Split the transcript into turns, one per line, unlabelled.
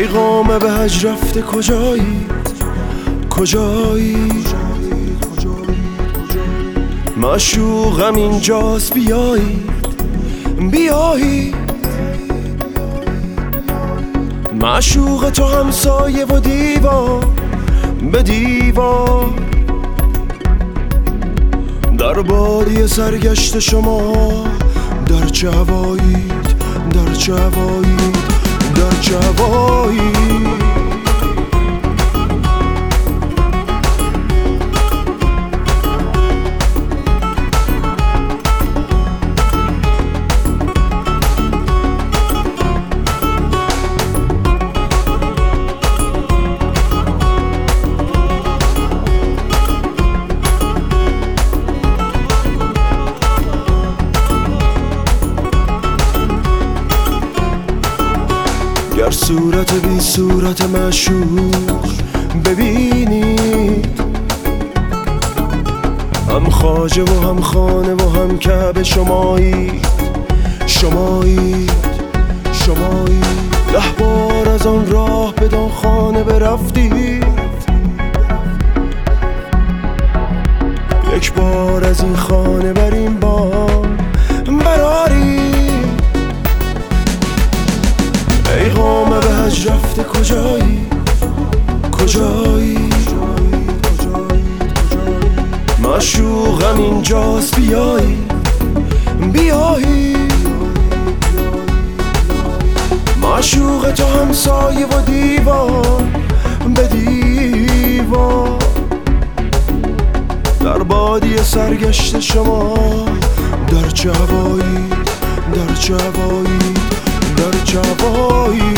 پیغام به حج رفته کجایی کجایی؟ معشوقم اینجاست بیایی بیایی. معشوق تو همسایه و دیوار به دیوار، در بادی سرگشت شما در چه هوایید در چه هوایید در چه هوایید. گر صورت بی صورت معشوق ببینید، هم خواجه و هم خانه و هم کعبه شمایید شمایید شمایید. 10 بار از آن راه بدان خانه برفتید، 1 بار از این خانه بر این بام برارید. پیغام به حج رفته کجایی کجایی؟ معشوقم اینجاست بیایی بیایی. معشوق تو همسایه و دیوار به دیوار، در بادی سرگشت شما در چه هوایی در چه هوایی در چه هوایی.